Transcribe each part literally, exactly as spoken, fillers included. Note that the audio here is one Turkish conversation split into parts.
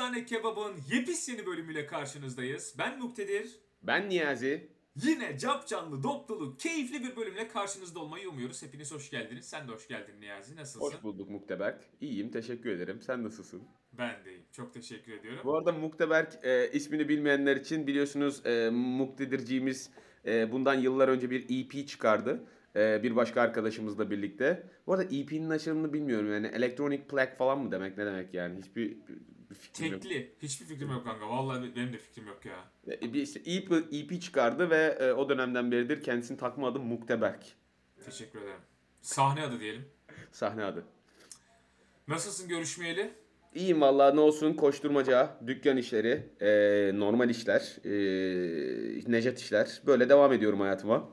Efsane Kebap'ın yepis yeni bölümüyle karşınızdayız. Ben Muktedir. Ben Niyazi. Yine cap canlı, dop dolu, keyifli bir bölümle karşınızda olmayı umuyoruz. Hepiniz hoş geldiniz. Sen de hoş geldin Niyazi. Nasılsın? Hoş bulduk Mukteberk. İyiyim, teşekkür ederim. Sen nasılsın? Ben deyim. Çok teşekkür ediyorum. Bu arada Mukteberk e, ismini bilmeyenler için biliyorsunuz e, Muktedirciğimiz e, bundan yıllar önce bir E P çıkardı. E, bir başka arkadaşımızla birlikte. Bu arada E P'nin açılımını bilmiyorum yani Electronic Plaque falan mı demek ne demek yani hiçbir bir, bir fikrim yok. Tekli. Hiçbir fikrim yok kanka. Vallahi benim de fikrim yok ya. E, bir işte E P, E P çıkardı ve e, o dönemden beridir kendisini takma adı Mukteberk. Teşekkür ederim. Sahne adı diyelim. Sahne adı. Nasılsın görüşmeyeli? İyiyim vallahi ne olsun koşturmaca, dükkan işleri, e, normal işler, e, Nejat işler. Böyle devam ediyorum hayatıma.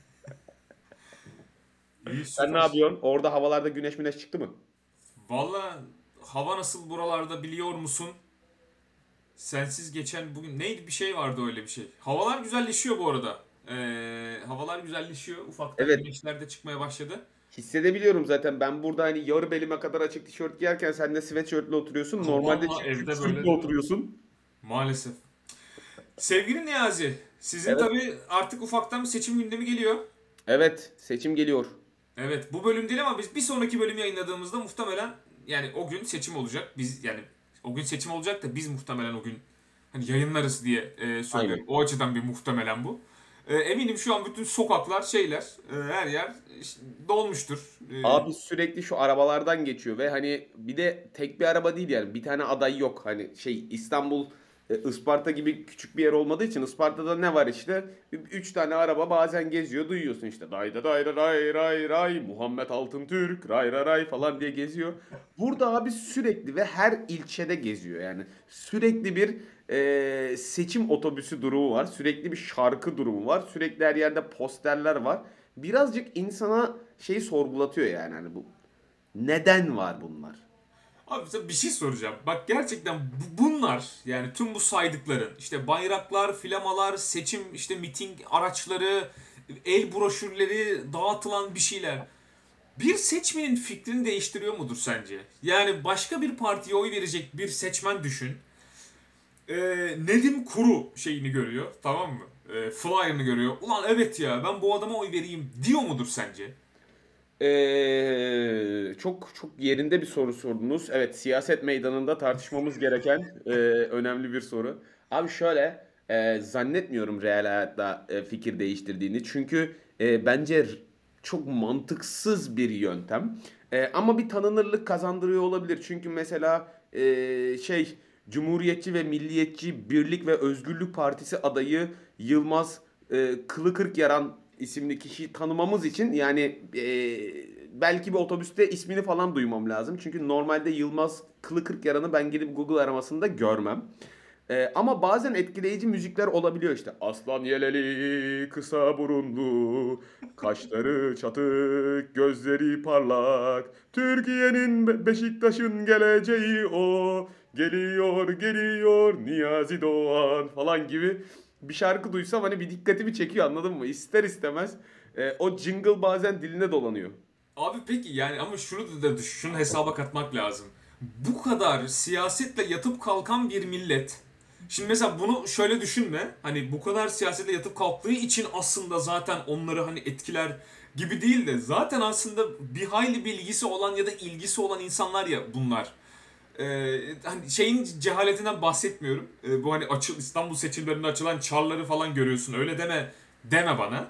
İyi Sen ne süper. yapıyorsun? Orada havalarda güneş güneş çıktı mı? Vallahi hava nasıl buralarda biliyor musun? Sensiz geçen bugün neydi bir şey vardı öyle bir şey. Havalar güzelleşiyor bu arada. Ee, havalar güzelleşiyor. Ufaktan Evet. güneşler de çıkmaya başladı. Hissedebiliyorum zaten. Ben burada hani yarı belime kadar açık tişört giyerken sen de sweatshirtle oturuyorsun. Normalde Vallahi çift evde böyle sırtla oturuyorsun. maalesef. Sevgili Niyazi, sizin Evet. tabii artık ufaktan bir seçim gündemi geliyor. Evet, seçim geliyor. Evet, bu bölüm değil ama biz bir sonraki bölüm yayınladığımızda muhtemelen yani o gün seçim olacak. Biz yani o gün seçim olacak da biz muhtemelen o gün hani yayınlarız diye e, söylüyorum. Aynen. O açıdan bir muhtemelen bu. E, eminim şu an bütün sokaklar şeyler, e, her yer işte dolmuştur. E, Abi sürekli şu arabalardan geçiyor ve hani bir de tek bir araba değil yani bir tane aday yok. Hani şey İstanbul e, Isparta gibi küçük bir yer olmadığı için Isparta'da ne var işte? Üç tane araba bazen geziyor duyuyorsun işte dayda dayra ray ray ray Muhammed Altıntürk ray ray ray falan diye geziyor. Burada abi sürekli ve her ilçede geziyor yani sürekli bir e, seçim otobüsü durumu var. Sürekli bir şarkı durumu var. Sürekli her yerde posterler var. Birazcık insana şeyi sorgulatıyor yani hani bu neden var bunlar? Abi sana bir şey soracağım. Bak gerçekten bu- bunlar yani tüm bu saydıkların işte bayraklar, flamalar, seçim işte miting araçları, el broşürleri, dağıtılan bir şeyler. Bir seçmenin fikrini değiştiriyor mudur sence? Yani başka bir partiye oy verecek bir seçmen düşün. Ee, Nedim Kuru şeyini görüyor, tamam mı? Ee, flyer'ını görüyor. Ulan evet ya ben bu adama oy vereyim diyor mudur sence? Ee, çok çok yerinde bir soru sordunuz. Evet, siyaset meydanında tartışmamız gereken e, önemli bir soru. Abi şöyle e, zannetmiyorum real hayatta e, fikir değiştirdiğini. Çünkü e, bence r- çok mantıksız bir yöntem. E, ama bir tanınırlık kazandırıyor olabilir. Çünkü mesela e, şey Cumhuriyetçi ve Milliyetçi Birlik ve Özgürlük Partisi adayı Yılmaz e, Kılı Kırk Yaran isimli kişiyi tanımamız için yani e, belki bir otobüste ismini falan duymam lazım. Çünkü normalde Yılmaz Kılı Kırk Yaran'ı ben gidip Google aramasında görmem. E, ama bazen etkileyici müzikler olabiliyor işte. Aslan yeleli, kısa burunlu, kaşları çatık, gözleri parlak. Türkiye'nin Be- Beşiktaş'ın geleceği o. Geliyor, geliyor Niyazi Doğan falan gibi bir şarkı duysam hani bir dikkatimi çekiyor anladın mı? İster istemez e, o jingle bazen diline dolanıyor. Abi peki yani ama şunu da düş, şunu hesaba katmak lazım. Bu kadar siyasetle yatıp kalkan bir millet. Şimdi mesela bunu şöyle düşünme. Hani bu kadar siyasetle yatıp kalktığı için aslında zaten onları hani etkiler gibi değil de zaten aslında bir hayli bilgisi olan ya da ilgisi olan insanlar ya bunlar. Ee, hani şeyin cehaletinden bahsetmiyorum. Ee, bu hani açıl İstanbul seçimlerinde açılan çarları falan görüyorsun. Öyle deme deme bana.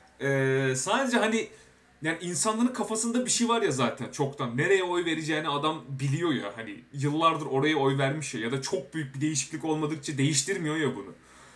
Ee, sadece hani yani insanların kafasında bir şey var ya zaten çoktan. Nereye oy vereceğini adam biliyor ya. Hani yıllardır oraya oy vermiş ya ya da çok büyük bir değişiklik olmadıkça değiştirmiyor ya bunu.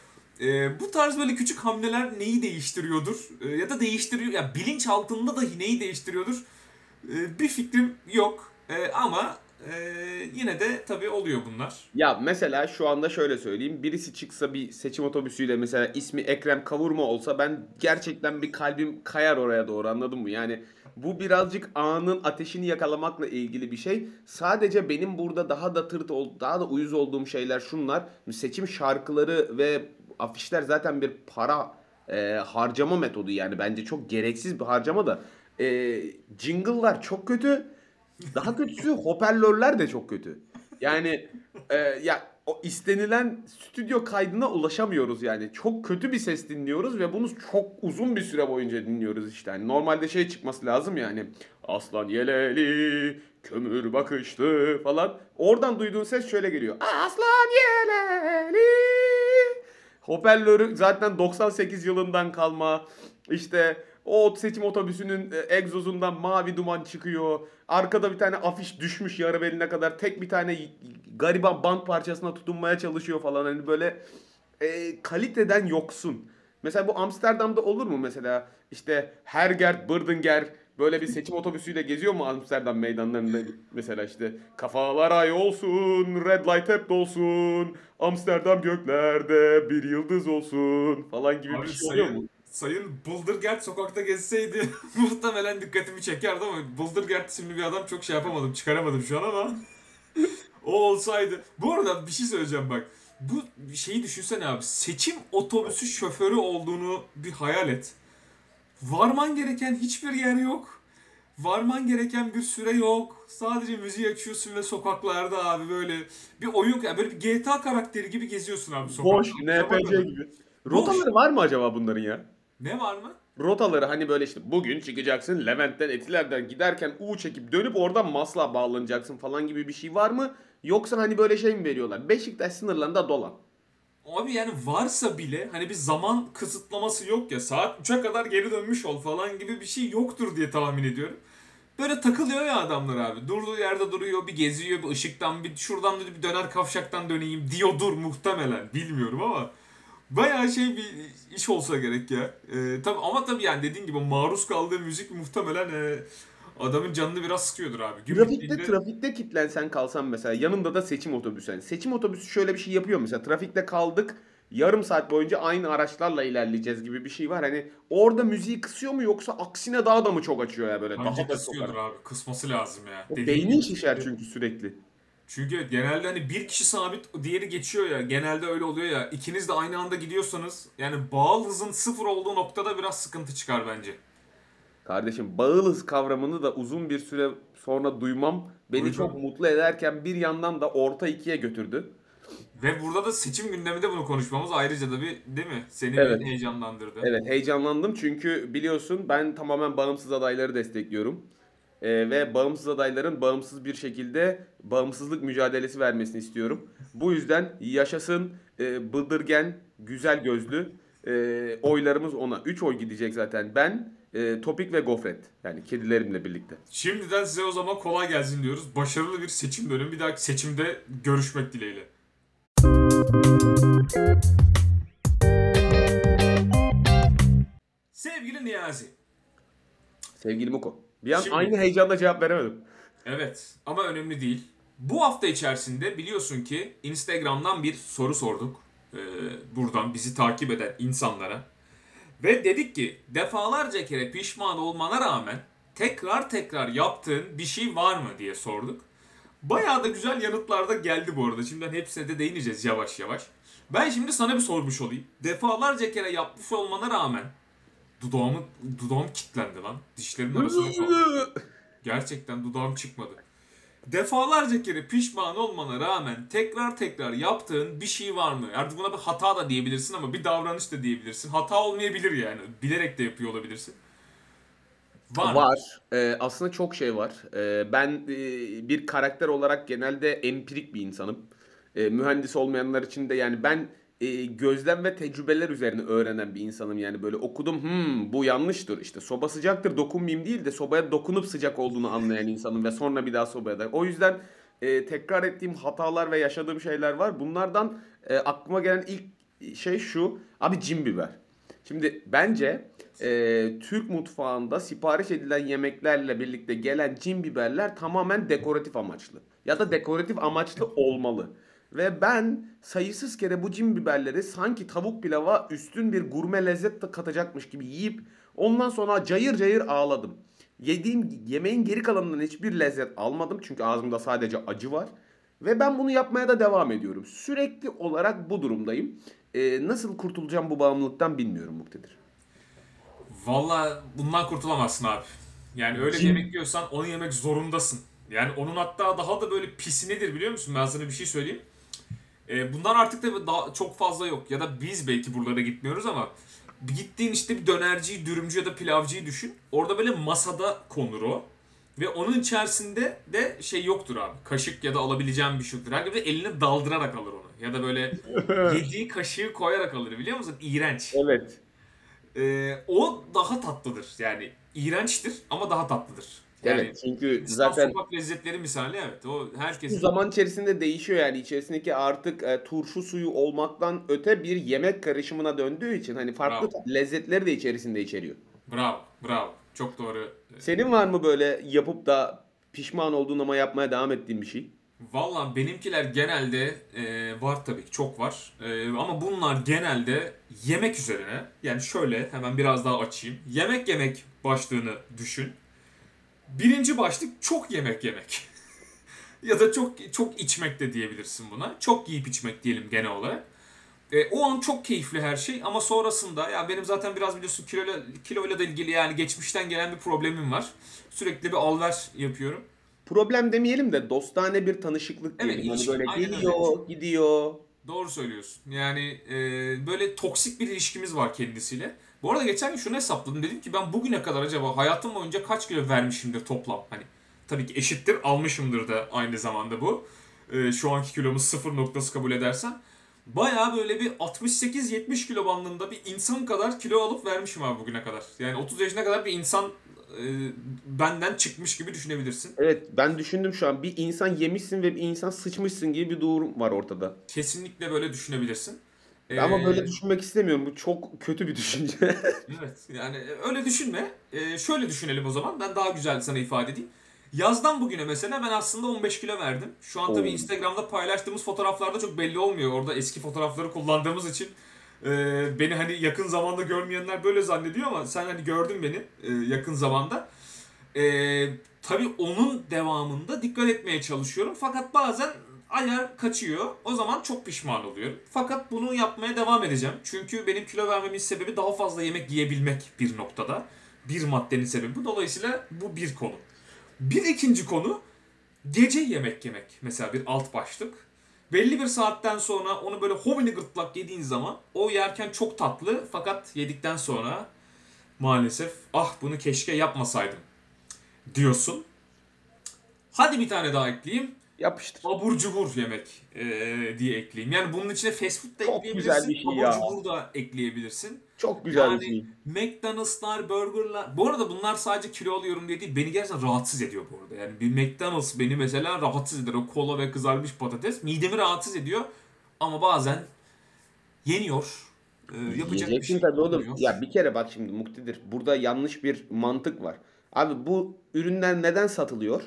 Ee, bu tarz böyle küçük hamleler neyi değiştiriyordur? Ee, ya da değiştiriyor ya bilinç altında dahi neyi değiştiriyordur? Ee, bir fikrim yok. Ee, ama e, yine de tabii oluyor bunlar. Ya mesela şu anda şöyle söyleyeyim. Birisi çıksa bir seçim otobüsüyle mesela ismi Ekrem Kavurma olsa ben gerçekten bir kalbim kayar oraya doğru anladın mı? Yani bu birazcık anın ateşini yakalamakla ilgili bir şey. Sadece benim burada daha da tırt ol, daha da uyuz olduğum şeyler şunlar. Seçim şarkıları ve afişler zaten bir para e, harcama metodu yani bence çok gereksiz bir harcama da. E, Jingle'lar çok kötü. Daha kötüsü hoparlörler de çok kötü. Yani e, ya o istenilen stüdyo kaydına ulaşamıyoruz yani. Çok kötü bir ses dinliyoruz ve bunu çok uzun bir süre boyunca dinliyoruz işte. Yani normalde şey çıkması lazım yani. Aslan yeleli, kömür bakışlı falan. Oradan duyduğun ses şöyle geliyor. Aslan yeleli. Hoparlörü zaten doksan sekiz yılından kalma. İşte o seçim otobüsünün e, egzozundan mavi duman çıkıyor. Arkada bir tane afiş düşmüş yarı beline kadar. Tek bir tane y- gariban bant parçasına tutunmaya çalışıyor falan. Hani böyle e, kaliteden yoksun. Mesela bu Amsterdam'da olur mu mesela? İşte Hergert Burdinger böyle bir seçim otobüsüyle geziyor mu Amsterdam meydanlarında? Mesela işte kafalar ay olsun, red light hep dolsun, Amsterdam göklerde bir yıldız olsun falan gibi bir Abi şey oluyor sayın mu? Sayın Bıldırgert sokakta gezseydi muhtemelen dikkatimi çekerdi ama Bıldırgert isimli bir adam çok şey yapamadım, çıkaramadım şu an ama o olsaydı. Bu arada bir şey söyleyeceğim bak. Bu şeyi düşünsene abi. Seçim otobüsü şoförü olduğunu bir hayal et. Varman gereken hiçbir yer yok. Varman gereken bir süre yok. Sadece müziği açıyorsun ve sokaklarda abi böyle bir oyun, yani böyle bir G T A karakteri gibi geziyorsun abi sokakta. Boş, Akşama N P C kadar. gibi. Boş. Rotaları var mı acaba bunların ya? Ne var mı? Rotaları hani böyle işte bugün çıkacaksın Levent'ten Etiler'den giderken U çekip dönüp oradan Maslak'a bağlanacaksın falan gibi bir şey var mı? Yoksa hani böyle şey mi veriyorlar? Beşiktaş sınırlarında dolan. Abi yani varsa bile hani bir zaman kısıtlaması yok ya, saat üçe kadar geri dönmüş ol falan gibi bir şey yoktur diye tahmin ediyorum. Böyle takılıyor ya adamlar abi. Durduğu yerde duruyor, bir geziyor, bir ışıktan, bir şuradan da bir döner kavşaktan döneyim diyordur muhtemelen. Bilmiyorum ama bayağı şey bir iş olsa gerek ya. Ee, tabii ama tabii yani dediğin gibi maruz kaldığı müzik muhtemelen e, adamın canını biraz sıkıyordur abi. Gün Trafikte bittiğinde trafikte kilitlensen kalsan mesela yanında da seçim otobüsü. Yani seçim otobüsü şöyle bir şey yapıyor mesela trafikte kaldık yarım saat boyunca aynı araçlarla ilerleyeceğiz gibi bir şey var. Hani orada müziği kısıyor mu yoksa aksine daha da mı çok açıyor ya böyle bence daha da kısıyordur sokarak. abi. Kısması lazım ya. O Dediğin beynin gibi şişer çünkü. çünkü sürekli. Çünkü genelde hani bir kişi sabit, diğeri geçiyor ya. Genelde öyle oluyor ya. İkiniz de aynı anda gidiyorsanız yani bağıl hızın sıfır olduğu noktada biraz sıkıntı çıkar bence. Kardeşim bağılız kavramını da uzun bir süre sonra duymam beni çok Duydum. mutlu ederken bir yandan da orta ikiye götürdü. Ve burada da seçim gündeminde bunu konuşmamız ayrıca da bir, değil mi? Seni bir Evet. heyecanlandırdı. Evet heyecanlandım çünkü biliyorsun ben tamamen bağımsız adayları destekliyorum. Ee, ve bağımsız adayların bağımsız bir şekilde bağımsızlık mücadelesi vermesini istiyorum. Bu yüzden yaşasın e, bıldırgen, güzel gözlü e, oylarımız ona. Üç oy gidecek zaten. Ben, e, Topik ve Gofret. Yani kedilerimle birlikte. Şimdiden size o zaman kolay gelsin diyoruz. Başarılı bir seçim dönemi. Bir dahaki seçimde görüşmek dileğiyle. Sevgili Niyazi. Sevgili Muko. Bir an aynı Şimdi heyecanla cevap veremedim. evet ama önemli değil. Bu hafta içerisinde biliyorsun ki Instagram'dan bir soru sorduk. Ee, buradan bizi takip eden insanlara. Ve dedik ki defalarca kere pişman olmana rağmen tekrar tekrar yaptığın bir şey var mı diye sorduk. Bayağı da güzel yanıtlar da geldi bu arada. Şimdiden hepsine de değineceğiz yavaş yavaş. Ben şimdi sana bir sormuş olayım. Defalarca kere yapmış olmana rağmen dudağımı, dudağım kilitlendi lan. Dişlerimin arasında kaldı. Gerçekten dudağım çıkmadı. Defalarca kere pişman olmana rağmen tekrar tekrar yaptığın bir şey var mı? Artık buna bir hata da diyebilirsin ama bir davranış da diyebilirsin. Hata olmayabilir yani. Bilerek de yapıyor olabilirsin. Var mı? Var. Ee, aslında çok şey var. Ee, ben e, bir karakter olarak genelde empirik bir insanım. Ee, mühendis olmayanlar için de yani ben e, gözlem ve tecrübeler üzerine öğrenen bir insanım. Yani böyle okudum, hmm, bu yanlıştır. İşte soba sıcaktır, dokunmayayım değil de sobaya dokunup sıcak olduğunu anlayan insanım ve sonra bir daha sobaya da. O yüzden e, tekrar ettiğim hatalar ve yaşadığım şeyler var. Bunlardan e, aklıma gelen ilk şey şu. Abi cin biber. Şimdi bence e, Türk mutfağında sipariş edilen yemeklerle birlikte gelen cin biberler tamamen dekoratif amaçlı. Ya da dekoratif amaçlı olmalı. Ve ben sayısız kere bu cin biberleri sanki tavuk pilava üstün bir gurme lezzet de katacakmış gibi yiyip ondan sonra cayır cayır ağladım. Yediğim yemeğin geri kalanından hiçbir lezzet almadım çünkü ağzımda sadece acı var. Ve ben bunu yapmaya da devam ediyorum. Sürekli olarak bu durumdayım. Ee, nasıl kurtulacağım bu bağımlılıktan bilmiyorum Muktedir. Valla bundan kurtulamazsın abi. Yani öyle bir yemek Cin. yiyorsan onu yemek zorundasın. Yani onun hatta daha da böyle pisi nedir biliyor musun? Ben sana bir şey söyleyeyim. E, bunlar artık da daha çok fazla yok. Ya da biz belki buralara gitmiyoruz ama bir gittiğin işte bir dönerciyi, dürümcü ya da pilavcıyı düşün. Orada böyle masada konur o. Ve onun içerisinde de şey yoktur abi. Kaşık ya da alabileceğin bir şey yoktur. Herkes de eline daldırarak alır onu. Ya da böyle yediği kaşığı koyarak alır, biliyor musun? İğrenç. Evet. E, o daha tatlıdır. Yani iğrençtir ama daha tatlıdır. Yani Evet, çünkü Hindistan zaten sokak lezzetleri misali, evet. O bu herkesin. zaman içerisinde değişiyor yani içerisindeki artık e, turşu suyu olmaktan öte bir yemek karışımına döndüğü için hani farklı Bravo. lezzetleri de içerisinde içeriyor. Bravo. Bravo. Çok doğru. Senin var mı böyle yapıp da pişman olduğun ama yapmaya devam ettiğin bir şey? Valla benimkiler genelde e, var tabii ki, çok var. E, ama bunlar genelde yemek üzerine. Yani şöyle hemen biraz daha açayım. Yemek yemek başlığını düşün. Birinci başlık çok yemek yemek. Ya da çok çok içmek de diyebilirsin buna. Çok yiyip içmek diyelim genel olarak. E, o an çok keyifli her şey ama sonrasında ya benim zaten biraz biliyorsun kiloyla, kiloyla da ilgili yani geçmişten gelen bir problemim var. Sürekli bir alver yapıyorum. Problem demeyelim de dostane bir tanışıklık Evet, diyelim. Hani ilişki böyle aynen öyle. geliyor, gidiyor. Doğru söylüyorsun. Yani e, böyle toksik bir ilişkimiz var kendisiyle. Bu arada geçen gün şunu hesapladım. Dedim ki ben bugüne kadar acaba hayatım boyunca kaç kilo vermişimdir toplam? Hani tabii ki eşittir almışımdır da aynı zamanda bu. E, şu anki kilomuz sıfır noktası kabul edersen. Bayağı böyle bir altmış sekiz yetmiş kilo bandında bir insan kadar kilo alıp vermişim abi bugüne kadar. Yani otuz yaşına kadar bir insan e, benden çıkmış gibi düşünebilirsin. Evet, ben düşündüm şu an bir insan yemişsin ve bir insan sıçmışsın gibi bir durum var ortada. Kesinlikle böyle düşünebilirsin. Ama E, böyle düşünmek istemiyorum. Bu çok kötü bir düşünce. Evet, yani öyle düşünme. Ee, şöyle düşünelim o zaman. Ben daha güzel sana ifade edeyim. Yazdan bugüne mesela ben aslında on beş kilo verdim. Şu an tabii Oo. Instagram'da paylaştığımız fotoğraflarda çok belli olmuyor. Orada eski fotoğrafları kullandığımız için e, beni hani yakın zamanda görmeyenler böyle zannediyor ama sen hani gördün beni e, yakın zamanda. E, tabii onun devamında dikkat etmeye çalışıyorum. Fakat bazen ayar kaçıyor. O zaman çok pişman oluyorum. Fakat bunu yapmaya devam edeceğim. Çünkü benim kilo vermemin sebebi daha fazla yemek yiyebilmek bir noktada. Bir maddenin sebebi bu. Dolayısıyla bu bir konu. Bir ikinci konu gece yemek yemek. Mesela bir alt başlık. Belli bir saatten sonra onu böyle homini gırtlak yediğin zaman o yerken çok tatlı fakat yedikten sonra maalesef ah bunu keşke yapmasaydım diyorsun. Hadi bir tane daha ekleyeyim. Yapıştır. Abur cubur yemek eee, diye ekleyeyim. Yani bunun içine fast food da Çok güzel bir ekleyebilirsin. şey Abur ya. cubur da ekleyebilirsin. Çok güzel bir Yani şey. McDonald'slar, burgerlar. Bu arada bunlar sadece kilo alıyorum diye değil. Beni gerçekten rahatsız ediyor bu arada. Yani bir McDonald's beni mesela rahatsız eder. O kola ve kızarmış patates midemi rahatsız ediyor. Ama bazen yeniyor. Eee, yapacak bir Yiyeceksin şey tabii oğlum. olmuyor. Ya bir kere bak şimdi Muktedir. Burada yanlış bir mantık var. Abi bu ürünler neden satılıyor?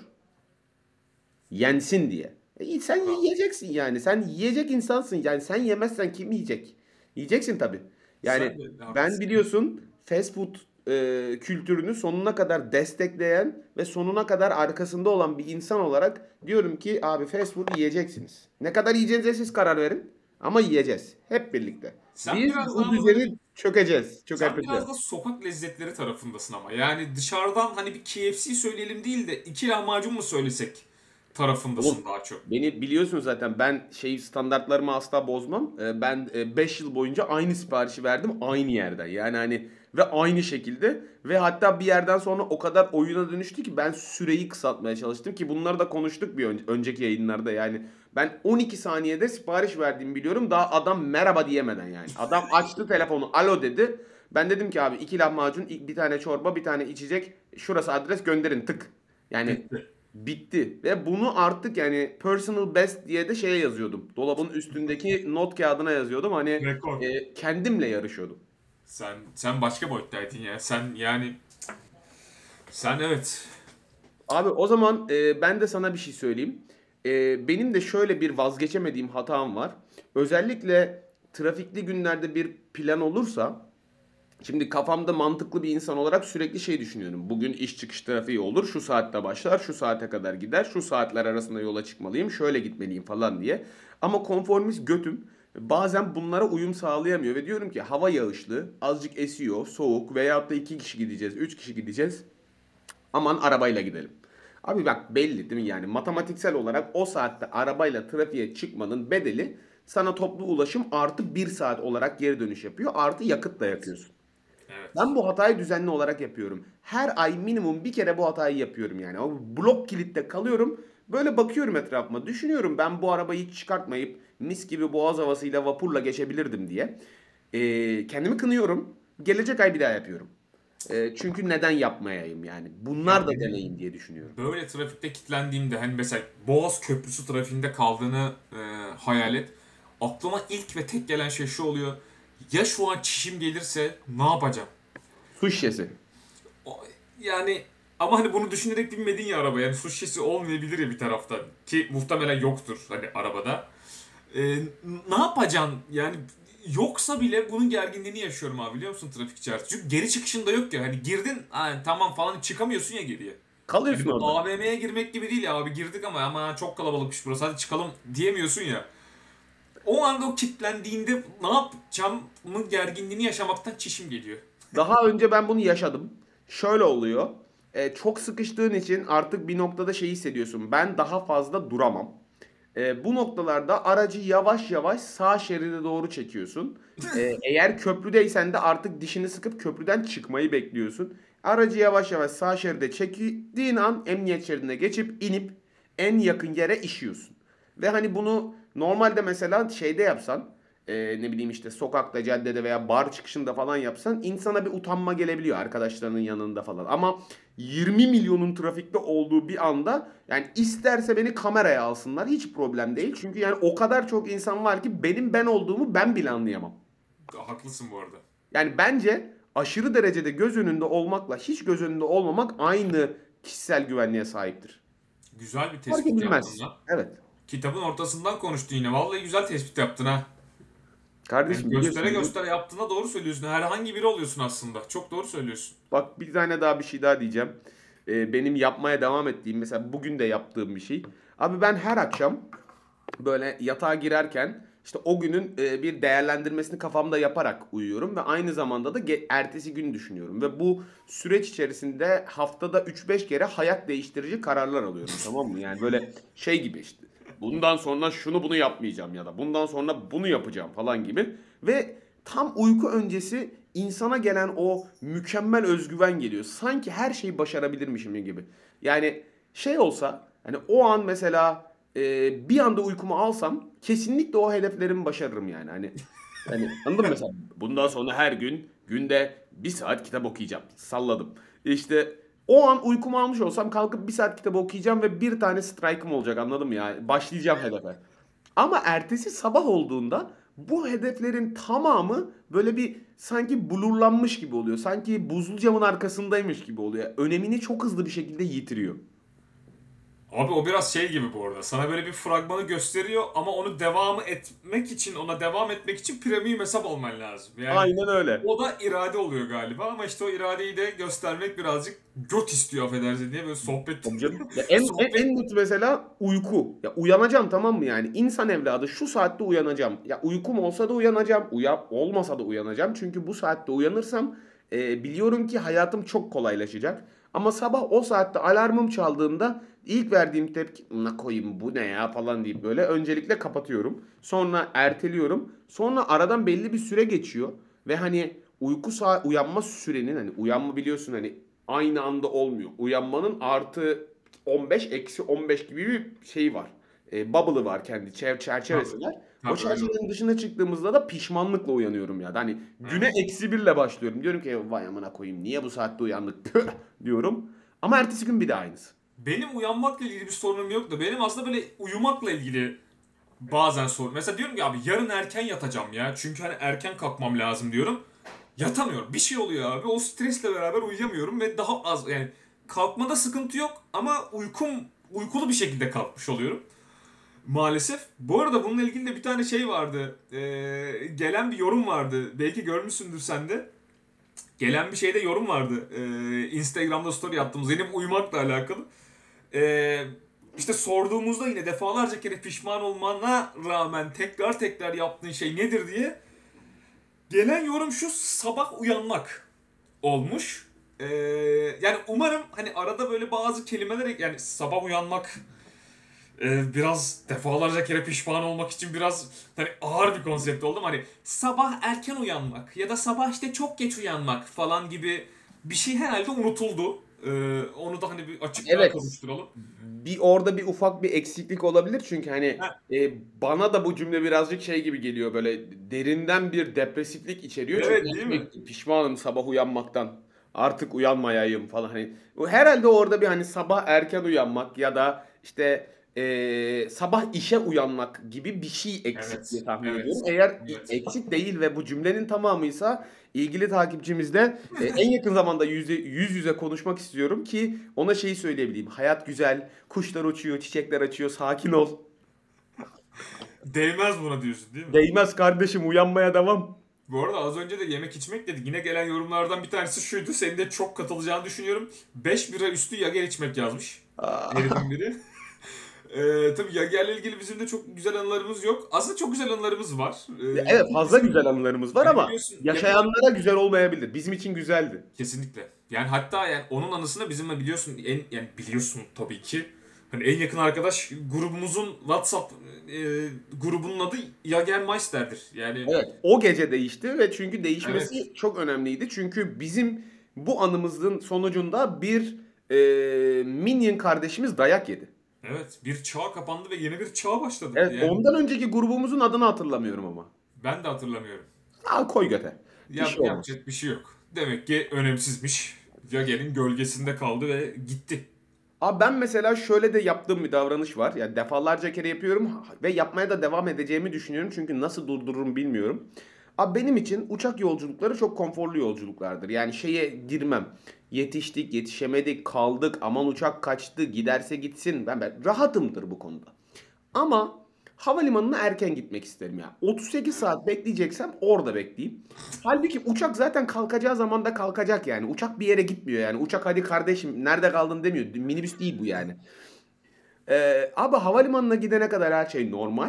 Yensin diye. E, sen Bravo. yiyeceksin yani. Sen yiyecek insansın. Yani sen yemezsen kim yiyecek? Yiyeceksin tabii. Yani Sen de ben haklısın. biliyorsun fast food e, kültürünü sonuna kadar destekleyen ve sonuna kadar arkasında olan bir insan olarak diyorum ki abi fast food yiyeceksiniz. Ne kadar yiyeceğinize siz karar verin. Ama yiyeceğiz. Hep birlikte. Sen Biz biraz bu daha ama böyle düzeni çökeceğiz. Sen Çökerteceğiz. biraz da sokak lezzetleri tarafındasın ama. Yani dışarıdan hani bir K F C söyleyelim değil de iki lahmacun mu söylesek Oğlum tarafındasın daha çok. beni biliyorsun zaten ben şey standartlarımı asla bozmam. Ee, Ben beş yıl boyunca aynı siparişi verdim aynı yerden. Yani hani ve aynı şekilde ve hatta bir yerden sonra o kadar oyuna dönüştü ki ben süreyi kısaltmaya çalıştım ki bunları da konuştuk bir ön- önceki yayınlarda. Yani ben on iki saniyede sipariş verdiğimi biliyorum. Daha adam merhaba diyemeden yani. Adam açtı telefonu alo dedi. Ben dedim ki abi iki lahmacun, bir tane çorba, bir tane içecek. Şurası adres gönderin tık. Yani Bitti. bitti. Ve bunu artık yani personal best diye de şeye yazıyordum. Dolabın üstündeki not kağıdına yazıyordum. Hani Rekor. e, kendimle yarışıyordum. Sen sen başka boyuttaydın ya. Sen yani sen evet. Abi o zaman e, ben de sana bir şey söyleyeyim. E, benim de şöyle bir vazgeçemediğim hatam var. Özellikle trafikli günlerde bir plan olursa şimdi kafamda mantıklı bir insan olarak sürekli şey düşünüyorum. Bugün iş çıkış trafiği olur. Şu saatte başlar, şu saate kadar gider. Şu saatler arasında yola çıkmalıyım. Şöyle gitmeliyim falan diye. Ama konformist götüm bazen bunlara uyum sağlayamıyor. Ve diyorum ki hava yağışlı, azıcık esiyor, soğuk veyahut da iki kişi gideceğiz, üç kişi gideceğiz. Aman arabayla gidelim. Abi bak belli değil mi yani matematiksel olarak o saatte arabayla trafiğe çıkmanın bedeli Sana toplu ulaşım artı bir saat olarak geri dönüş yapıyor. Artı yakıt da Evet. yakıyorsun. Evet. Ben bu hatayı düzenli olarak yapıyorum. Her ay minimum bir kere bu hatayı yapıyorum yani. O blok kilitte kalıyorum. Böyle bakıyorum etrafıma. Düşünüyorum ben bu arabayı hiç çıkartmayıp mis gibi boğaz havasıyla vapurla geçebilirdim diye. Ee, kendimi kınıyorum. Gelecek ay bir daha yapıyorum. Ee, çünkü neden yapmayayım yani. Bunlar Ya da benim deneyim diye düşünüyorum. böyle trafikte kilitlendiğimde hani mesela Boğaz Köprüsü trafiğinde kaldığını e, hayal et. Aklıma ilk ve tek gelen şey şu oluyor. Ya şu an çişim gelirse ne yapacağım? Su şişesi. O- Yani ama hani bunu düşünerek binmedin ya arabaya. Yani su şişesi olmayabilir ya bir tarafta. Ki muhtemelen yoktur hani arabada. Ee, Ne yapacaksın? Yani yoksa bile bunun gerginliğini yaşıyorum abi biliyor musun trafik içerisinde. Çünkü geri çıkışında yok ya. Hani girdin ha, tamam falan çıkamıyorsun ya geriye. Hani Kalıyorsun bu orada. A V M'ye girmek gibi değil ya abi girdik ama ama çok kalabalıkmış burası hadi çıkalım diyemiyorsun ya. O anda o kilitlendiğinde ne yapacağımın gerginliğini yaşamaktan çişim geliyor. Daha önce ben bunu yaşadım. Şöyle oluyor. E, çok sıkıştığın için artık bir noktada şey hissediyorsun. Ben daha fazla duramam. E, bu noktalarda aracı yavaş yavaş sağ şeride doğru çekiyorsun. E, eğer köprüdeysen de artık dişini sıkıp köprüden çıkmayı bekliyorsun. Aracı yavaş yavaş sağ şeride çektiğin an emniyet şeridine geçip inip en yakın yere işiyorsun. Ve hani bunu normalde mesela şeyde yapsan, e, ne bileyim işte sokakta, caddede veya bar çıkışında falan yapsan insana bir utanma gelebiliyor arkadaşlarının yanında falan. Ama yirmi milyonun trafikte olduğu bir anda yani isterse beni kameraya alsınlar hiç problem değil. Çünkü yani o kadar çok insan var ki benim ben olduğumu ben bile anlayamam. Haklısın bu arada. Yani bence aşırı derecede göz önünde olmakla hiç göz önünde olmamak aynı kişisel güvenliğe sahiptir. Güzel bir Fark tespit yaptın edilmez. lan. Evet. Kitabın ortasından konuştun yine. Vallahi güzel tespit yaptın ha. Yani Kardeşim göstere biliyorsun değil mi? göstere yaptığına doğru söylüyorsun. Herhangi biri oluyorsun aslında. Çok doğru söylüyorsun. Bak bir tane daha bir şey daha diyeceğim. Ee, benim yapmaya devam ettiğim mesela bugün de yaptığım bir şey. Abi ben her akşam böyle yatağa girerken işte o günün e, bir değerlendirmesini kafamda yaparak uyuyorum ve aynı zamanda da ge- ertesi gün düşünüyorum ve bu süreç içerisinde haftada üç beş kere hayat değiştirici kararlar alıyorum, tamam mı? Yani böyle şey gibi işte bundan sonra şunu bunu yapmayacağım ya da bundan sonra bunu yapacağım falan gibi ve tam uyku öncesi insana gelen o mükemmel özgüven geliyor. Sanki her şeyi başarabilirmişim gibi. Yani şey olsa hani o an mesela e, bir anda uykumu alsam kesinlikle o hedeflerimi başarırım yani. Hani hani anladın mı mesela? Bundan sonra her gün günde bir saat kitap okuyacağım. Salladım. İşte o an uykumu almış olsam kalkıp bir saat kitap okuyacağım ve bir tane strike'ım olacak, anladın mı ya? Başlayacağım hedefe. Ama ertesi sabah olduğunda bu hedeflerin tamamı böyle bir sanki blurlanmış gibi oluyor. Sanki buzlu camın arkasındaymış gibi oluyor. Önemini çok hızlı bir şekilde yitiriyor. Abi o biraz şey gibi bu arada. Sana böyle bir fragmanı gösteriyor ama onu devamı etmek için, ona devam etmek için premium hesap alman lazım. Yani Aynen öyle. o da irade oluyor galiba ama işte o iradeyi de göstermek birazcık göt istiyor affedersin diye böyle sohbet Tabii canım. Ya en, en, sohbet en net mesela uyku. Ya uyanacağım, tamam mı yani? İnsan evladı şu saatte uyanacağım. Ya uykum olsa da uyanacağım. Uya, olmasa da uyanacağım. Çünkü bu saatte uyanırsam e, biliyorum ki hayatım çok kolaylaşacak. Ama sabah o saatte alarmım çaldığında ilk verdiğim tepki ne koyayım bu ne ya falan deyip böyle öncelikle kapatıyorum. Sonra erteliyorum. Sonra aradan belli bir süre geçiyor ve hani uyku saat uyanma sürenin hani uyanma biliyorsun hani aynı anda olmuyor. Uyanmanın artı on beş eksi on beş gibi bir şey var. E, bubble'ı var, kendi çer- tabii. çerçevesi var. O Tabii öyle oluyor. çerçevenin dışına çıktığımızda da pişmanlıkla uyanıyorum ya. Hani güne Evet. eksi birle başlıyorum. Diyorum ki vay amına koyayım niye bu saatte uyandık Püh! Diyorum. Ama ertesi gün bir de aynısı. Benim uyanmakla ilgili bir sorunum yok da benim aslında böyle uyumakla ilgili bazen sorun. Mesela diyorum ki abi yarın erken yatacağım ya. Çünkü hani erken kalkmam lazım diyorum. Yatamıyorum. Bir şey oluyor abi. O stresle beraber uyuyamıyorum ve daha az yani kalkmada sıkıntı yok ama uykum uykulu bir şekilde kalkmış oluyorum. Maalesef. Bu arada bununla ilgili de bir tane şey vardı. Ee, gelen bir yorum vardı. Belki görmüşsündür sen de. Gelen bir şeyde yorum vardı. Ee, Instagram'da story attığımız benim uyumakla alakalı. Ee, işte sorduğumuzda yine defalarca kere pişman olmana rağmen tekrar tekrar yaptığın şey nedir diye gelen yorum şu sabah uyanmak olmuş. Ee, Yani umarım hani arada böyle bazı kelimeler yani sabah uyanmak e, biraz defalarca kere pişman olmak için biraz hani ağır bir konsept oldu. Hani sabah erken uyanmak ya da sabah işte çok geç uyanmak falan gibi bir şey herhalde unutuldu. E, onu da hani bir açıklığa Evet. kavuşturalım. Bir orada bir ufak bir eksiklik olabilir çünkü hani Ha, e, bana da bu cümle birazcık şey gibi geliyor, böyle derinden bir depresiflik içeriyor çünkü evet değil mi? hani pişmanım sabah uyanmaktan, artık uyanmayayım falan, hani bu herhalde orada bir hani sabah erken uyanmak ya da işte e, sabah işe uyanmak gibi bir şey eksik diye Evet, tahmin ediyorum. evet, Eğer evet. eksik değil ve bu cümlenin tamamıysa ilgili takipçimizle e, en yakın zamanda yüze, yüz yüze konuşmak istiyorum ki ona şeyi söyleyebileyim. Hayat güzel, kuşlar uçuyor, çiçekler açıyor, sakin ol. Değmez buna diyorsun değil mi? Değmez kardeşim, uyanmaya devam. Bu arada az önce de yemek içmek dedik. Yine gelen yorumlardan bir tanesi şuydu. Senin de çok katılacağını düşünüyorum. beş bira üstü Yager içmek yazmış. Herifin Aa, biri. Ee, tabii Yager'le ilgili bizim de çok güzel anılarımız yok. Aslında çok güzel anılarımız var. ya Ee, evet, fazla bizim güzel anılarımız var hani ama biliyorsun yakın yaşayanlara güzel olmayabilir. Bizim için güzeldi. kesinlikle. Yani hatta yani onun anısını bizimle biliyorsun en yani biliyorsun tabii ki. Hani en yakın arkadaş grubumuzun WhatsApp e, grubunun adı Jagermeister'dir. Yani Evet, o gece değişti ve çünkü evet. değişmesi çok önemliydi. Çünkü bizim bu anımızın sonucunda bir e, Minion kardeşimiz dayak yedi. Evet, bir çağ kapandı ve yeni bir çağ başladı. Evet, Yani ondan önceki grubumuzun adını hatırlamıyorum ama. ben de hatırlamıyorum. Al koy göte. Bir Yap, şey olmaz. yapacak bir şey yok. Demek ki önemsizmiş. Jager'in gölgesinde kaldı ve gitti. Abi ben mesela şöyle de yaptığım bir davranış var. Yani defalarca kere yapıyorum ve yapmaya da devam edeceğimi düşünüyorum. Çünkü nasıl durdururum bilmiyorum. Abi benim için uçak yolculukları çok konforlu yolculuklardır. Yani şeye girmem. Yetiştik, yetişemedik, kaldık, aman uçak kaçtı, giderse gitsin. Ben, ben rahatımdır bu konuda. Ama havalimanına erken gitmek isterim ya. otuz sekiz saat bekleyeceksem orada bekleyeyim. Halbuki uçak zaten kalkacağı zaman da kalkacak yani. Uçak bir yere gitmiyor yani. Uçak hadi kardeşim nerede kaldın demiyor. Minibüs değil bu yani. Ee, abi havalimanına gidene kadar her şey normal.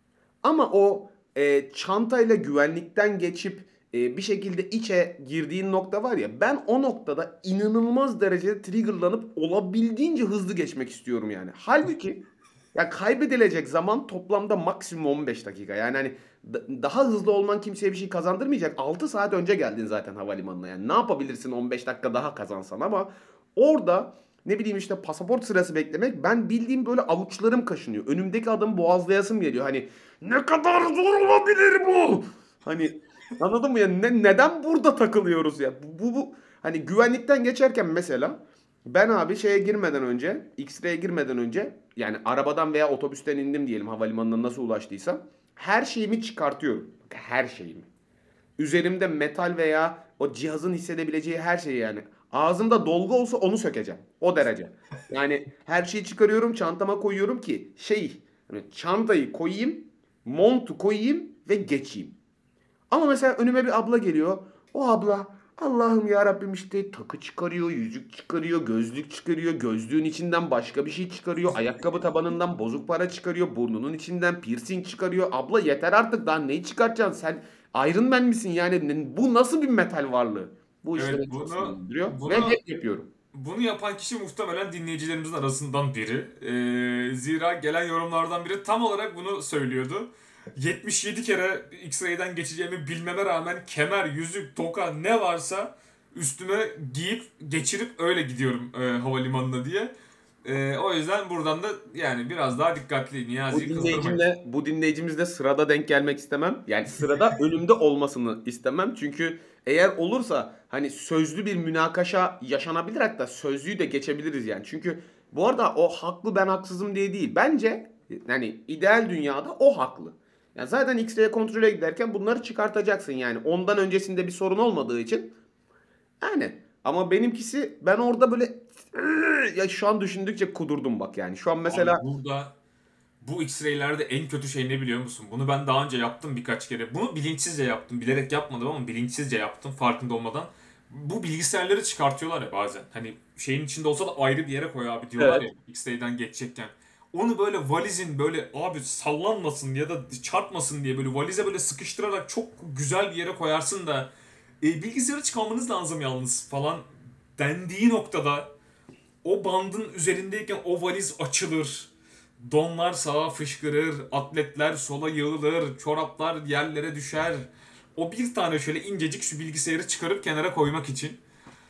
Ama o e, çantayla güvenlikten geçip e, bir şekilde içe girdiğin nokta var ya, ben o noktada inanılmaz derecede triggerlanıp olabildiğince hızlı geçmek istiyorum yani. Halbuki ya kaybedilecek zaman toplamda maksimum on beş dakika. Yani hani da- daha hızlı olman kimseye bir şey kazandırmayacak. altı saat önce geldin zaten havalimanına. Yani ne yapabilirsin on beş dakika daha kazansan, ama orada ne bileyim işte pasaport sırası beklemek, ben bildiğim böyle avuçlarım kaşınıyor. Önümdeki adamı boğazlayasım geliyor. Hani ne kadar zor olabilir bu? Hani anladın mı ya? Ne, neden burada takılıyoruz ya? Bu, bu, bu hani güvenlikten geçerken mesela ben abi şeye girmeden önce, X-ray'e girmeden önce, yani arabadan veya otobüsten indim diyelim, havalimanına nasıl ulaştıysam her şeyimi çıkartıyorum. Bak, her şeyimi. Üzerimde metal veya o cihazın hissedebileceği her şeyi yani. Ağzımda dolgu olsa onu sökeceğim. O derece. Yani her şeyi çıkarıyorum, çantama koyuyorum ki şey, hani çantayı koyayım, montu koyayım ve geçeyim. Ama mesela önüme bir abla geliyor. O abla Allah'ım ya Rabbim işte takı çıkarıyor, yüzük çıkarıyor, gözlük çıkarıyor, gözlüğün içinden başka bir şey çıkarıyor, ayakkabı tabanından bozuk para çıkarıyor, burnunun içinden piercing çıkarıyor. Abla yeter artık, daha neyi çıkartacaksın sen? Iron Man misin yani? Ne- Bu nasıl bir metal varlığı? Bu işte Evet beni çok bunu sinirlendiriyor ve bunu hep yapıyorum. bunu yapan kişi muhtemelen dinleyicilerimizin arasından biri. Ee, zira gelen yorumlardan biri tam olarak bunu söylüyordu. yetmiş yedi kere X-ray'den geçeceğimi bilmeme rağmen kemer, yüzük, toka ne varsa üstüme giyip geçirip öyle gidiyorum e, havalimanına diye. E, o yüzden buradan da yani biraz daha dikkatli Bu Niyazi'yi kızdırmayın. dinleyicimle, bu dinleyicimizle sırada denk gelmek istemem. Yani sırada önümde olmasını istemem. Çünkü eğer olursa hani sözlü bir münakaşa yaşanabilir, hatta sözlüyü de geçebiliriz yani. Çünkü bu arada o haklı ben haksızım diye değil. Bence yani ideal dünyada o haklı. Yani zaten X-ray kontrole giderken bunları çıkartacaksın yani. Ondan öncesinde bir sorun olmadığı için yani. Ama benimkisi, ben orada böyle ya şu an düşündükçe kudurdum bak yani. Şu an mesela Abi burada bu X-ray'lerde en kötü şey ne biliyor musun? Bunu ben daha önce yaptım birkaç kere. Bunu bilinçsizce yaptım. Bilerek yapmadım ama bilinçsizce yaptım farkında olmadan. Bu bilgisayarları çıkartıyorlar ya bazen. Hani şeyin içinde olsa da ayrı bir yere koy abi diyorlar ya evet. X-ray'den geçecekken. Onu böyle valizin böyle abi sallanmasın ya da çarpmasın diye böyle valize böyle sıkıştırarak çok güzel bir yere koyarsın da e, bilgisayarı çıkarmanız lazım yalnız falan dendiği noktada o bandın üzerindeyken o valiz açılır. Donlar sağa fışkırır, atletler sola yığılır, çoraplar yerlere düşer. O bir tane şöyle incecik şu bilgisayarı çıkarıp kenara koymak için.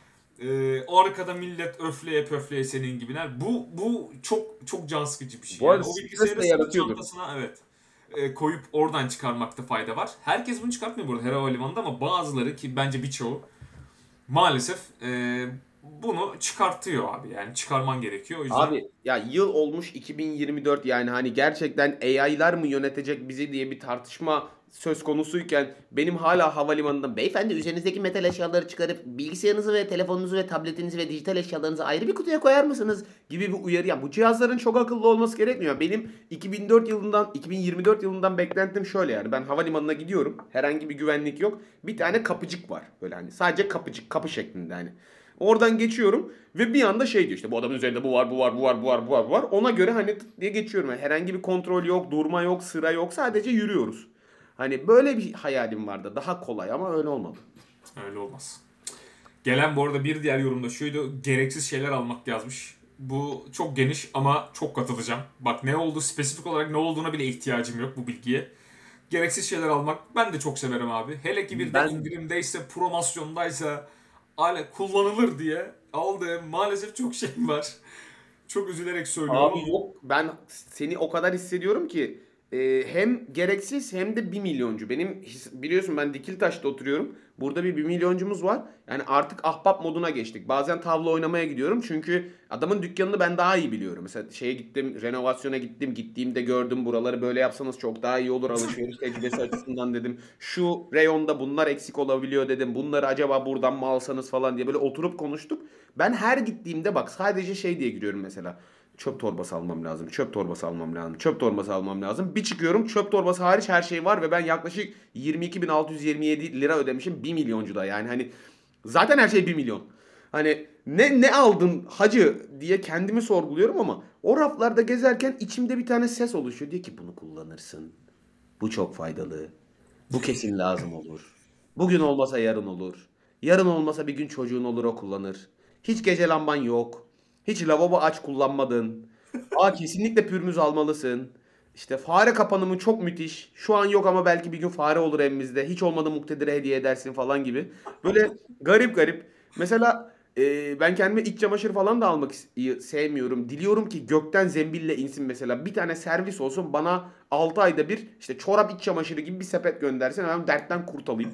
Ee, arkada millet öfleye pöfleye senin gibiler. Bu bu çok çok can sıkıcı bir şey. Bu Yani arada o stres bilgisayarı de sırt yaratıyordur. çantasına evet e, koyup oradan çıkarmakta fayda var. Herkes bunu çıkartmıyor burada her havalimanında ama bazıları ki bence birçoğu maalesef e, bunu çıkartıyor abi. Yani çıkarman gerekiyor. O yüzden Abi ya yıl olmuş iki bin yirmi dört, yani hani gerçekten A I'lar mı yönetecek bizi diye bir tartışma söz konusuyken benim hala havalimanında beyefendi üzerinizdeki metal eşyaları çıkarıp bilgisayarınızı ve telefonunuzu ve tabletinizi ve dijital eşyalarınızı ayrı bir kutuya koyar mısınız gibi bir uyarı. Ya bu cihazların çok akıllı olması gerekmiyor. Benim iki bin dört yılından iki bin yirmi dört yılından beklentim şöyle: yani ben havalimanına gidiyorum, herhangi bir güvenlik yok, bir tane kapıcık var böyle, hani sadece kapıcık, kapı şeklinde hani. Oradan geçiyorum ve bir anda şey diyor, işte bu adamın üzerinde bu var, bu var, bu var, bu var, bu var, bu var. Ona göre hani tık diye geçiyorum. Yani herhangi bir kontrol yok, durma yok, sıra yok. Sadece yürüyoruz. Hani böyle bir hayalim vardı. Daha kolay ama öyle olmadı. öyle olmaz. Gelen bu arada bir diğer yorumda şuydu. Gereksiz şeyler almak yazmış. Bu çok geniş ama çok katılacağım. Bak ne oldu spesifik olarak ne olduğuna bile ihtiyacım yok bu bilgiye. Gereksiz şeyler almak ben de çok severim abi. Hele ki bir de Ben indirimdeyse, promosyondaysa hala kullanılır diye aldığım maalesef çok şey var. Çok üzülerek söylüyorum Abi ama yok, ben seni o kadar hissediyorum ki e, hem gereksiz hem de bir milyoncu. Benim his- biliyorsun ben Dikiltaş'ta oturuyorum. Burada bir bir milyoncumuz var. Yani artık ahbap moduna geçtik. Bazen tavla oynamaya gidiyorum çünkü adamın dükkanını ben daha iyi biliyorum. Mesela şeye gittim, renovasyona gittim. Gittiğimde gördüm, buraları böyle yapsanız çok daha iyi olur alışveriş tecrübesi açısından dedim. Şu reyonda bunlar eksik olabiliyor dedim. Bunları acaba buradan mı alsanız falan diye böyle oturup konuştuk. Ben her gittiğimde bak sadece şey diye giriyorum mesela. Çöp torbası almam lazım. Çöp torbası almam lazım. Çöp torbası almam lazım. Bir çıkıyorum, çöp torbası hariç her şey var ve ben yaklaşık yirmi iki bin altı yüz yirmi yedi lira ödemişim. Bir milyoncu da yani hani zaten her şey bir milyon. Hani ne ne aldın hacı diye kendimi sorguluyorum ama o raflarda gezerken içimde bir tane ses oluşuyor. Diyor ki bunu kullanırsın. Bu çok faydalı. Bu kesin lazım olur. Bugün olmasa yarın olur. Yarın olmasa bir gün çocuğun olur, o kullanır. Hiç gece lamban yok. Hiç lavabo aç kullanmadın. Aa, kesinlikle pürmüz almalısın. İşte fare kapanımı çok müthiş. Şu an yok ama belki bir gün fare olur evimizde. Hiç olmadı muktedire hediye edersin falan gibi. Böyle garip garip. Mesela e, ben kendime iç çamaşır falan da almak is- sevmiyorum. Diliyorum ki gökten zembille insin mesela. Bir tane servis olsun, bana altı ayda bir işte çorap, iç çamaşırı gibi bir sepet göndersin. Ben dertten kurtulayım.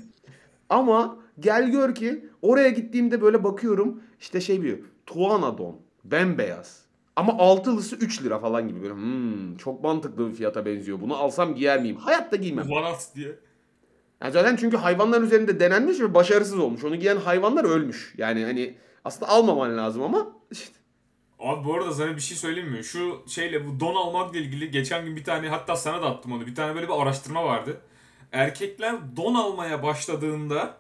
Ama gel gör ki oraya gittiğimde böyle bakıyorum, işte şey diyor. Tuana don. Bembeyaz. Ama altılısı üç lira falan gibi, böyle hmm, çok mantıklı bir fiyata benziyor. Bunu alsam giyer miyim? Hayatta giymem. varat diye. Yani zaten çünkü hayvanların üzerinde denenmiş ve başarısız olmuş. Onu giyen hayvanlar ölmüş. Yani hani aslında almaman lazım ama işte. Abi bu arada sana bir şey söyleyeyim mi? Şu şeyle bu don almakla ilgili geçen gün bir tane hatta sana da attım onu. Bir tane böyle bir araştırma vardı. Erkekler don almaya başladığında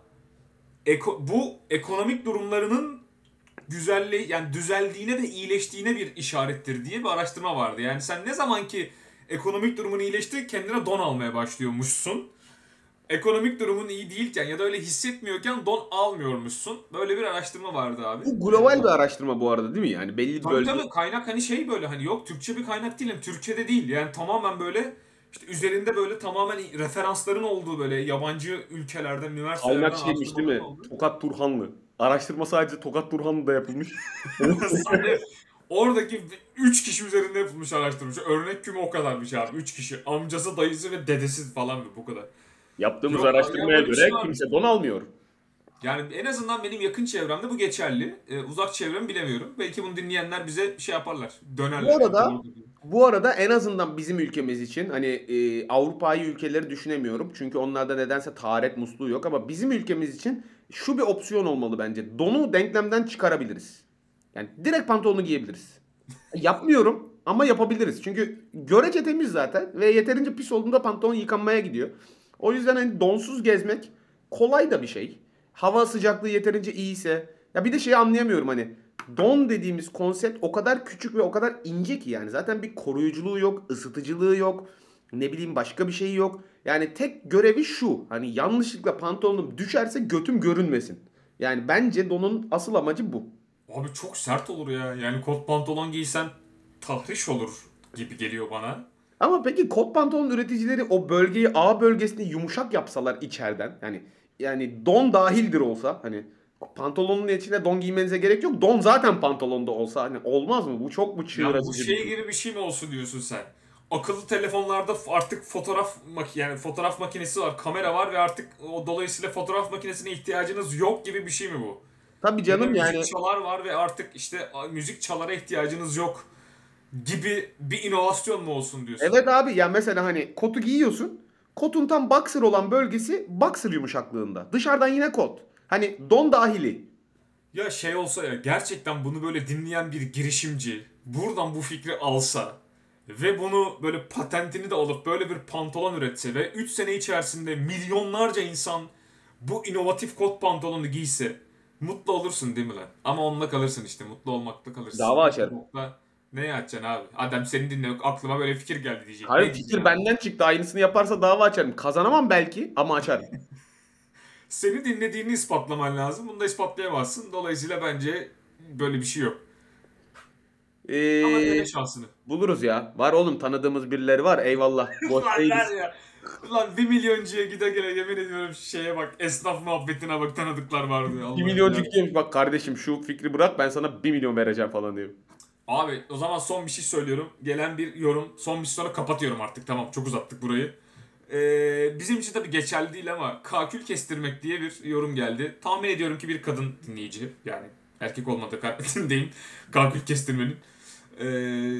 eko- bu ekonomik durumlarının güzelliği yani düzeldiğine ve iyileştiğine bir işarettir diye bir araştırma vardı. Yani sen ne zaman ki ekonomik durumun iyileşti kendine don almaya başlıyormuşsun. Ekonomik durumun iyi değilken ya da öyle hissetmiyorken don almıyormuşsun. Böyle bir araştırma vardı abi. Bu Ee, global bir araştırma bu arada, değil mi? Yani belli bir tabii bölge. tabii kaynak hani şey böyle hani yok Türkçe bir kaynak değil. Yani Türkçe'de değil. Yani tamamen böyle işte üzerinde böyle tamamen referansların olduğu böyle yabancı ülkelerden, Kaynak üniversitelerden şeymiş değil araştırmaların mi? olduğu. Tokat Turhanlı. Araştırma sadece Tokat Turhanlı'da yapılmış. Sadece oradaki üç kişi üzerinde yapılmış araştırmış. Örnek küme o kadarmış abi. Üç kişi. Amcası, dayısı ve dedesi falan bu kadar. Yaptığımız Yok ya araştırmaya böyle bir şey göre varmış. kimse don almıyor. Yani en azından benim yakın çevremde bu geçerli. Ee, uzak çevremi bilemiyorum. Belki bunu dinleyenler bize şey yaparlar. Bu Dönerler yani arada doğru diyor. bu arada en azından bizim ülkemiz için hani e, Avrupa'yı ülkeleri düşünemiyorum. Çünkü onlarda nedense taharet musluğu yok ama bizim ülkemiz için şu bir opsiyon olmalı bence. Donu denklemden çıkarabiliriz. Yani direkt pantolonu giyebiliriz. Yapmıyorum ama yapabiliriz. Çünkü görece temiz zaten ve yeterince pis olduğunda pantolon yıkanmaya gidiyor. O yüzden hani donsuz gezmek kolay da bir şey. Hava sıcaklığı yeterince iyiyse. Ya bir de şeyi anlayamıyorum, hani don dediğimiz konsept o kadar küçük ve o kadar ince ki yani. Zaten bir koruyuculuğu yok, ısıtıcılığı yok. Ne bileyim başka bir şey yok. Yani tek görevi şu. Hani yanlışlıkla pantolonum düşerse götüm görünmesin. Yani bence donun asıl amacı bu. Abi çok sert olur ya. Yani kot pantolon giysen tahriş olur. gibi geliyor bana. Ama peki kot pantolon üreticileri o bölgeyi A bölgesini yumuşak yapsalar içeriden yani yani don dahildir olsa hani pantolonun içine don giymenize gerek yok. Don zaten pantolonda olsa hani olmaz mı? Bu çok mu çığır Ya bu açıcı bir şey şey? gibi bir şey mi olsun diyorsun sen? Akıllı telefonlarda f- artık fotoğraf mak yani fotoğraf makinesi var, kamera var ve artık o dolayısıyla fotoğraf makinesine ihtiyacınız yok gibi bir şey mi bu? Tabii Ya da canım müzik yani çalar var ve artık işte a- müzik çalara ihtiyacınız yok gibi bir inovasyon mu olsun diyorsun? evet abi ya mesela hani kotu giyiyorsun. Kotun tam boxer olan bölgesi boxer yumuşaklığında. Dışarıdan yine kot. Hani don dahili. Ya şey olsa ya, gerçekten bunu böyle dinleyen bir girişimci buradan bu fikri alsa ve bunu böyle patentini de alıp böyle bir pantolon üretse ve üç sene içerisinde milyonlarca insan bu inovatif kot pantolonu giyse mutlu olursun değil mi lan? Ama onunla kalırsın işte, mutlu olmakla kalırsın. Dava açarım. Yoksa ne yapacaksın abi? Adam seni dinliyor, aklıma böyle fikir geldi diyecek. Hayır Ne fikir diyeceksin? benden çıktı. Aynısını yaparsa dava açarım. Kazanamam belki ama açarım. Seni dinlediğini ispatlaman lazım. Bunu da ispatlayamazsın. Dolayısıyla bence böyle bir şey yok. Ama dene Ee, şansını. buluruz ya. Var oğlum tanıdığımız birileri var. Eyvallah. Boş Lan ver değiliz. ya. Ulan bir milyoncuya gide gele yemin ediyorum şeye bak. Esnaf muhabbetine bak, tanıdıklar var diyor. Bir Allah'ım ya. milyoncuk diyormuş. Bak kardeşim şu fikri bırak ben sana bir milyon vereceğim falan diyor. Abi o zaman son bir şey söylüyorum. Gelen bir yorum. Son bir şey sonra kapatıyorum artık. Tamam, çok uzattık burayı. Ee, bizim için tabii geçerli değil ama kakül kestirmek diye bir yorum geldi. Tahmin ediyorum ki bir kadın dinleyici. Yani erkek olmadığı kanaatindeyim. Kakül kestirmenin. Ee,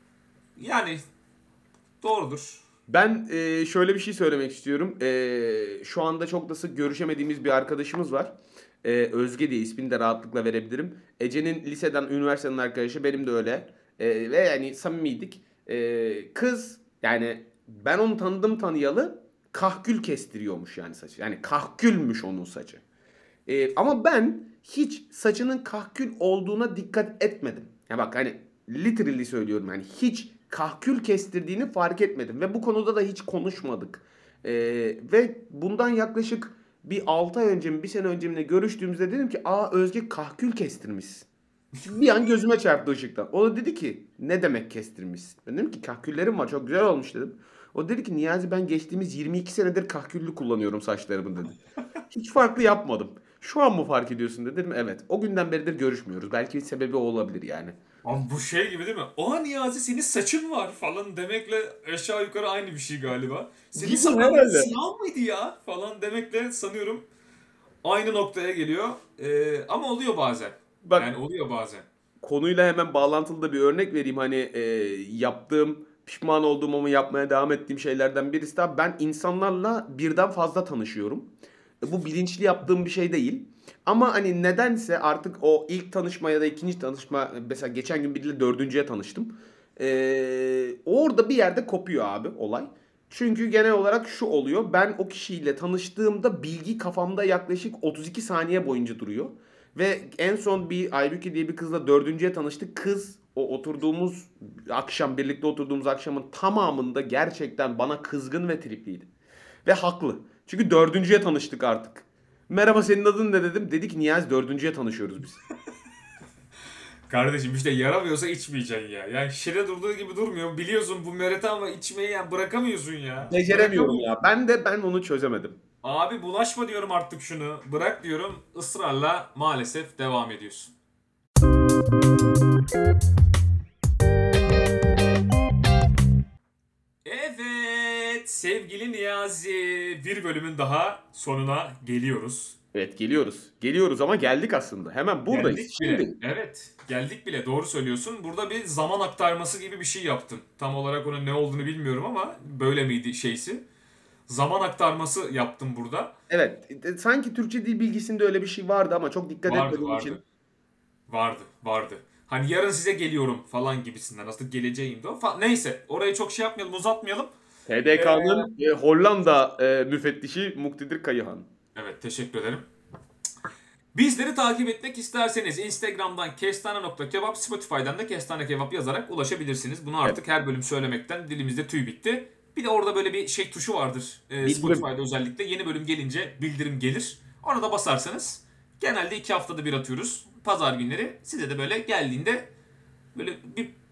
yani doğrudur. Ben e, şöyle bir şey söylemek istiyorum. E, şu anda çok da sık görüşemediğimiz bir arkadaşımız var. E, Özge diye ismini de rahatlıkla verebilirim. Ece'nin liseden, üniversiteden arkadaşı. Benim de öyle. E, ve yani samimiydik. E, kız yani ben onu tanıdım tanıyalı kahkül kestiriyormuş yani saçı. Yani kahkülmüş onun saçı. E, ama ben hiç saçının kahkül olduğuna dikkat etmedim. Ya bak hani literally söylüyorum yani hiç kahkül kestirdiğini fark etmedim ve bu konuda da hiç konuşmadık. E, ve bundan yaklaşık bir altı ay önce mi bir sene önce mi ne görüştüğümüzde dedim ki aa Özge kahkül kestirmişsin. Çünkü bir an gözüme çarptı ışıktan. O da dedi ki ne demek kestirmişsin? Ben dedim ki kahküllerim var çok güzel olmuş dedim. O dedi ki Niyazi ben geçtiğimiz yirmi iki senedir kahküllü kullanıyorum saçlarımı dedi. Hiç farklı yapmadım. Şu an mı fark ediyorsun dedim. Evet. O günden beridir görüşmüyoruz. Belki bir sebebi o olabilir yani. Ama bu şey gibi değil mi? Aa Niyazi, senin saçın var falan demekle aşağı yukarı aynı bir şey galiba. Senin Gibi sakalların herhalde. siyah mıydı ya falan demekle sanıyorum aynı noktaya geliyor. Ee, ama oluyor bazen. Yani Bak oluyor bazen. konuyla hemen bağlantılı da bir örnek vereyim. Hani e, yaptığım, pişman olduğum ama yapmaya devam ettiğim şeylerden birisi de ben insanlarla birden fazla tanışıyorum. E, bu bilinçli yaptığım bir şey değil. Ama hani nedense artık o ilk tanışma ya da ikinci tanışma mesela geçen gün biriyle dördüncüye tanıştım. E, orada bir yerde kopuyor abi olay. Çünkü genel olarak şu oluyor. Ben o kişiyle tanıştığımda bilgi kafamda yaklaşık otuz iki saniye boyunca duruyor. Ve en son bir Aybüke diye bir kızla dördüncüye tanıştık. Kız o oturduğumuz akşam birlikte oturduğumuz akşamın tamamında gerçekten bana kızgın ve tripliydi. Ve haklı. Çünkü dördüncüye tanıştık artık. Merhaba senin adın ne dedim. Dedi ki Niyazi dördüncüye tanışıyoruz biz. Kardeşim işte yaramıyorsa içmeyeceksin ya. Yani şişede durduğu gibi durmuyor. Biliyorsun bu merete ama içmeyi yani bırakamıyorsun ya. Beceremiyorum Bırakamıyorsun. ya. Ben de ben onu çözemedim. Abi bulaşma diyorum artık şunu. Bırak diyorum. Israrla maalesef devam ediyorsun. Evet sevgili Niyazi, bir bölümün daha sonuna geliyoruz. Evet geliyoruz. Geliyoruz ama geldik aslında. Hemen buradayız. Geldik bile. Şimdi Evet, geldik bile. Doğru söylüyorsun. Burada bir zaman aktarması gibi bir şey yaptın. Tam olarak onun ne olduğunu bilmiyorum ama böyle miydi şeysi? Zaman aktarması yaptım burada. evet e, sanki Türkçe dil bilgisinde öyle bir şey vardı ama çok dikkat Vardı, etmediğim vardı. için. Vardı, vardı. Hani yarın size geliyorum falan gibisinden. Aslında geleceğim de o. Fa- Neyse, orayı çok şey yapmayalım, uzatmayalım. Ee, H D K'nın e, Hollanda e, müfettişi Muktedir Kayıhan. evet, teşekkür ederim. Bizleri takip etmek isterseniz Instagram'dan kestane nokta kebap, Spotify'dan da kestane kebap yazarak ulaşabilirsiniz. Bunu Evet. artık her bölüm söylemekten dilimizde tüy bitti. Bir de orada böyle bir şey tuşu vardır. Ee, Bildirim. Spotify'da özellikle yeni bölüm gelince bildirim gelir. Ona da basarsanız genelde iki haftada bir atıyoruz. Pazar günleri size de böyle geldiğinde böyle bir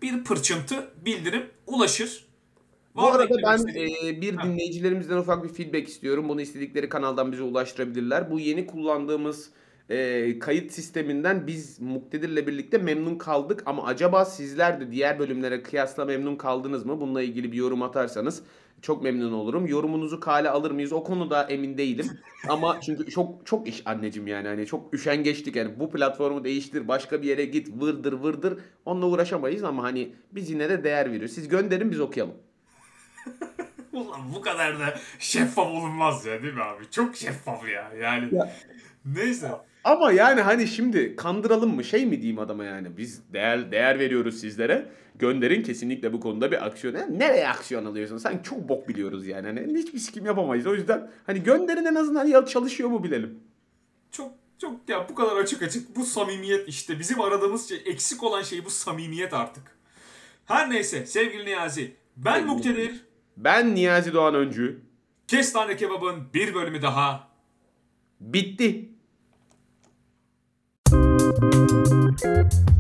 bir pırçıntı bildirim ulaşır. Bu Var mı arada eklemek ben istediğin? e, bir Heh. dinleyicilerimizden ufak bir feedback istiyorum. Bunu istedikleri kanaldan bize ulaştırabilirler. Bu yeni kullandığımız e, kayıt sisteminden biz Muktedir'le birlikte memnun kaldık. Ama acaba sizler de diğer bölümlere kıyasla memnun kaldınız mı? Bununla ilgili bir yorum atarsanız çok memnun olurum. Yorumunuzu kale alır mıyız? O konuda emin değilim. Ama çünkü çok çok iş anneciğim yani. Hani çok üşengeçtik yani. Bu platformu değiştir, başka bir yere git, vırdır vırdır. Onunla uğraşamayız ama hani biz yine de değer veriyoruz. Siz gönderin biz okuyalım. Ulan bu kadar da şeffaf olunmaz ya değil mi abi? Çok şeffaf ya yani. Ya Neyse. ama yani hani şimdi kandıralım mı şey mi diyeyim adama yani biz değer değer veriyoruz sizlere gönderin kesinlikle bu konuda bir aksiyon. Ya nereye aksiyon alıyorsun sen çok bok biliyoruz yani hani hiçbir sikim yapamayız o yüzden hani gönderin en azından ya çalışıyor mu bilelim. Çok çok ya bu kadar açık açık bu samimiyet işte bizim aradığımız şey eksik olan şey bu samimiyet artık. Her neyse sevgili Niyazi ben Muktedir. Ben Niyazi Doğan Öncü. Kestane Kebab'ın bir bölümü daha Bitti.